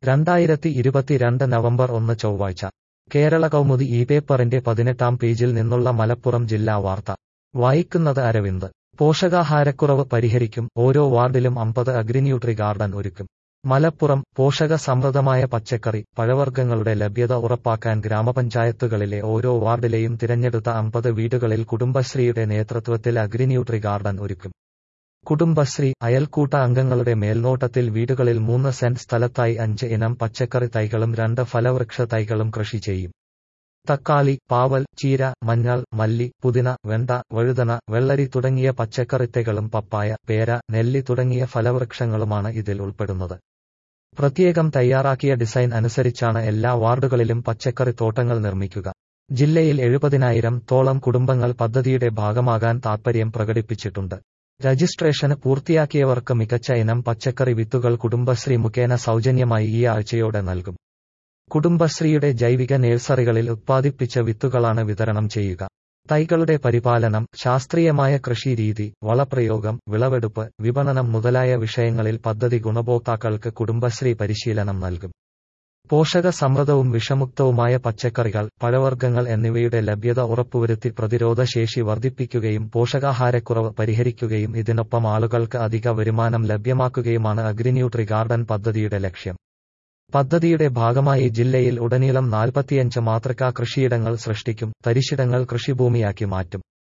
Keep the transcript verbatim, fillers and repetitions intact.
രണ്ടായിരത്തി ഇരുപത്തിരണ്ട് നവംബർ ഒന്ന് ചൊവ്വാഴ്ച കേരള കൗമുദി ഈ പേപ്പറിന്റെ പതിനെട്ടാം പേജിൽ നിന്നുള്ള മലപ്പുറം ജില്ലാ വാർത്ത വായിക്കുന്നത് അരവിന്ദ്. പോഷകാഹാരക്കുറവ് പരിഹരിക്കും, ഓരോ വാർഡിലും അമ്പത് അഗ്രിന്യൂട്രി ഗാർഡൻ ഒരുക്കും. മലപ്പുറം. പോഷക സമൃദ്ധമായ പച്ചക്കറി, പഴവർഗ്ഗങ്ങളുടെ ലഭ്യത ഉറപ്പാക്കാൻ ഗ്രാമപഞ്ചായത്തുകളിലെ ഓരോ വാർഡിലെയും തിരഞ്ഞെടുത്ത അമ്പത് വീടുകളിൽ കുടുംബശ്രീയുടെ നേതൃത്വത്തിൽ അഗ്രിന്യൂട്രി ഗാർഡൻ ഒരുക്കും. കുടുംബശ്രീ അയൽക്കൂട്ട അംഗങ്ങളുടെ മേൽനോട്ടത്തിൽ വീടുകളിൽ മൂന്ന് സെന്റ് സ്ഥലത്തായി അഞ്ച് ഇനം പച്ചക്കറി തൈകളും രണ്ട് ഫലവൃക്ഷ തൈകളും കൃഷി ചെയ്യും. തക്കാളി, പാവൽ, ചീര, മഞ്ഞൾ, മല്ലി, പുതിന, വെണ്ട, വഴുതന, വെള്ളരി തുടങ്ങിയ പച്ചക്കറിത്തൈകളും പപ്പായ, പേര, നെല്ലി തുടങ്ങിയ ഫലവൃക്ഷങ്ങളുമാണ് ഇതിൽ ഉൾപ്പെടുന്നത്. പ്രത്യേകം തയ്യാറാക്കിയ ഡിസൈൻ അനുസരിച്ചാണ് എല്ലാ വാർഡുകളിലും പച്ചക്കറിത്തോട്ടങ്ങൾ നിർമ്മിക്കുക. ജില്ലയിൽ എഴുപതിനായിരം തോളം കുടുംബങ്ങൾ പദ്ധതിയുടെ ഭാഗമാകാൻ താൽപര്യം പ്രകടിപ്പിച്ചിട്ടുണ്ട്. രജിസ്ട്രേഷന് പൂർത്തിയാക്കിയവർക്ക് മികച്ച ഇനം പച്ചക്കറി വിത്തുകൾ കുടുംബശ്രീ മുഖേന സൗജന്യമായി ഈ ആഴ്ചയോടെ നൽകും. കുടുംബശ്രീയുടെ ജൈവിക നഴ്സറികളിൽ ഉത്പാദിപ്പിച്ച വിത്തുകളാണ് വിതരണം ചെയ്യുക. തൈകളുടെ പരിപാലനം, ശാസ്ത്രീയമായ കൃഷിരീതി, വളപ്രയോഗം, വിളവെടുപ്പ്, വിപണനം മുതലായ വിഷയങ്ങളിൽ പദ്ധതി ഗുണഭോക്താക്കൾക്ക് കുടുംബശ്രീ പരിശീലനം നൽകും. പോഷക സമൃദ്ധവും വിഷമുക്തവുമായ പച്ചക്കറികൾ, പഴവർഗ്ഗങ്ങൾ എന്നിവയുടെ ലഭ്യത ഉറപ്പുവരുത്തി പ്രതിരോധശേഷി വർദ്ധിപ്പിക്കുകയും പോഷകാഹാരക്കുറവ് പരിഹരിക്കുകയും ഇതിനൊപ്പം ആളുകൾക്ക് അധിക വരുമാനം ലഭ്യമാക്കുകയുമാണ് അഗ്രിന്യൂട്രി ഗാർഡൻ പദ്ധതിയുടെ ലക്ഷ്യം. പദ്ധതിയുടെ ഭാഗമായി ജില്ലയിൽ ഉടനീളം നാൽപ്പത്തിയഞ്ച് മാതൃകാ കൃഷിയിടങ്ങൾ സൃഷ്ടിക്കും. തരിശിടങ്ങൾ കൃഷിഭൂമിയാക്കി മാറ്റും.